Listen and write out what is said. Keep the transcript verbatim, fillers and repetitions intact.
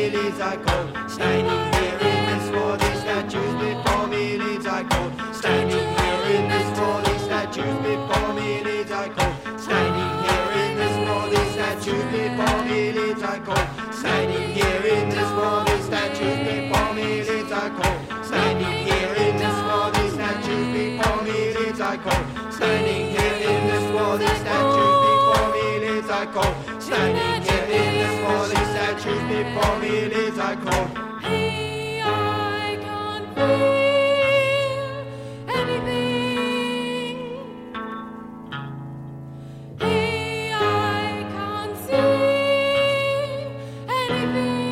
me leads I call. Standing here in this for these statues before me leads I call. Standing here in this for these statues before me leads I call. Standing here in this for these statues before me leads I call. Standing here in this for these statues before me leads I call. Standing here in this for these statues before me leads I call. Standing here in this for these statues before me leads I call. Standing here in this for these statues before me leads I call. Hey, I can't feel anything. Hey, I can't see anything.